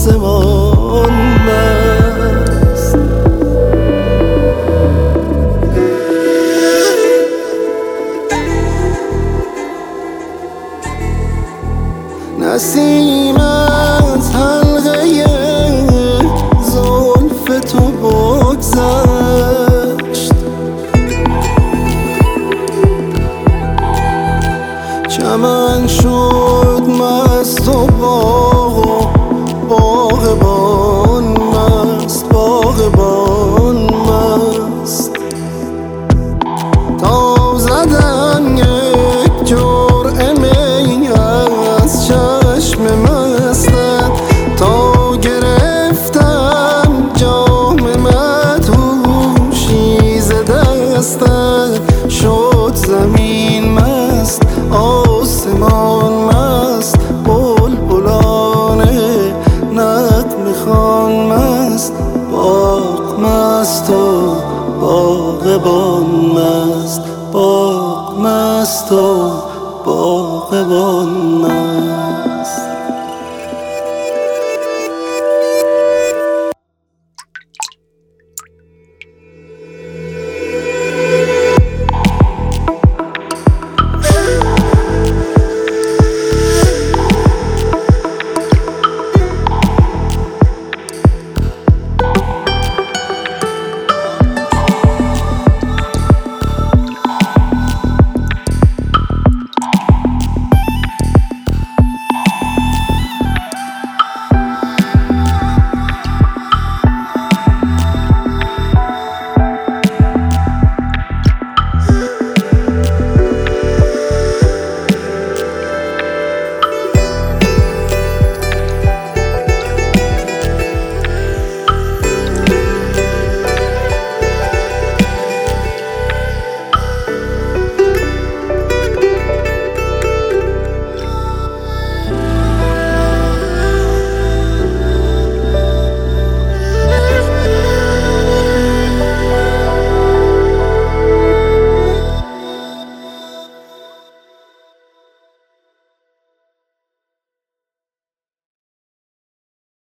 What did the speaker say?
آسمان مست. نسیم از حلقه زلف تو بگذشت، چمن شد مست و باغبان مست، باغبان مست. تا زدن یک جرعه می از چشم مستت، تا گرفتم جام مدهوشی ز دستت، شد زمین مست آسمان مست، بلبلانه نغمه خوان مست، باغ مست و باغبان مست، باغ مست و باغبان